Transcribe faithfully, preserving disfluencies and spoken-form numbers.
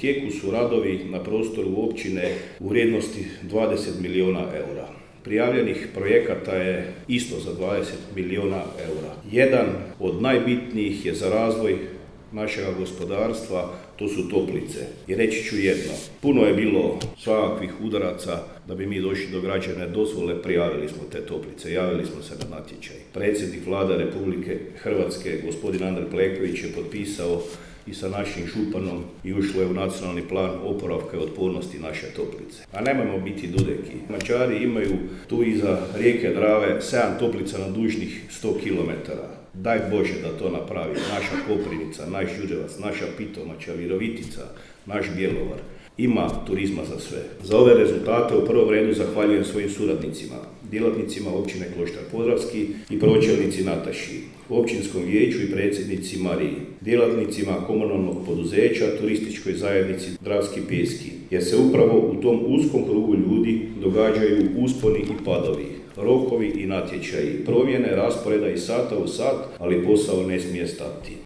tijeku su radovi na prostoru općine u vrijednosti dvadeset milijuna eura. Prijavljenih projekata je isto za dvadeset milijuna eura. Jedan od najbitnijih je za razvoj našega gospodarstva, to su toplice. I reći ću jedno, puno je bilo svakakvih udaraca da bi mi došli do građevne dozvole, prijavili smo te toplice, javili smo se na natječaj. Predsjednik Vlade Republike Hrvatske, gospodin Andrej Plenković, je potpisao i sa našim županom i ušlo je u nacionalni plan oporavka i otpornosti naše toplice. A nemojmo biti dudeki. Mađari imaju tu iza rijeke Drave sedam toplica na dužnih sto kilometara. Daj Bože da to napravi naša Koprivnica, naš Đurđevac, naša Pitomača, Virovitica, naš Bjelovar. Ima turizma za sve. Za ove rezultate u prvom redu zahvaljujem svojim suradnicima, djelatnicima općine Kloštar Podravski i pročelnici Nataši, općinskom vijeću i predsjednici Mariji, djelatnicima komunalnog poduzeća, turističkoj zajednici Dravski Pjeski, jer se upravo u tom uskom krugu ljudi događaju usponi i padovi, rokovi i natječaji, promjene rasporeda iz sata u sat, ali posao ne smije stati.